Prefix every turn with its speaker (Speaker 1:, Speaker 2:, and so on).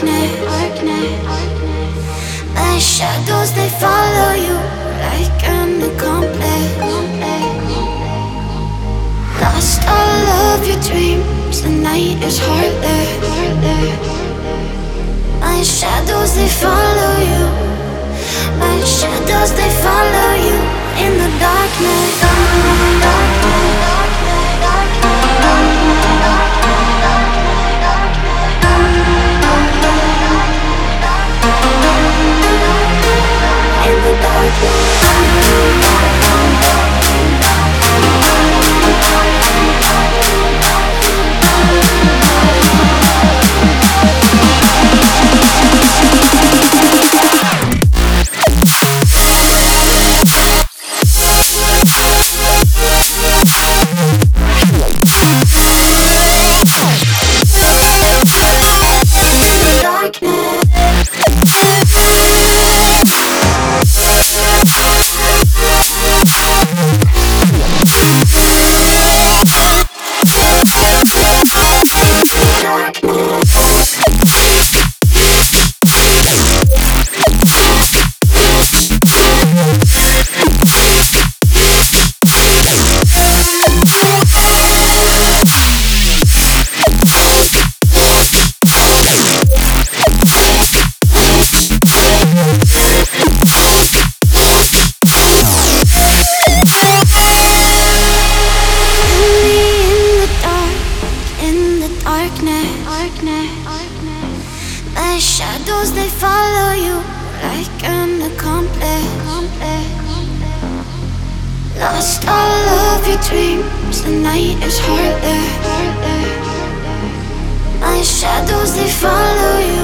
Speaker 1: My shadows, they follow you like an accomplice. Lost all of your dreams, the night is heartless. My shadows, they follow you. My shadows, they follow you in the darkness. In the My shadows, they follow you like an accomplice. Lost all of your dreams, the night is heartless. My shadows, they follow you.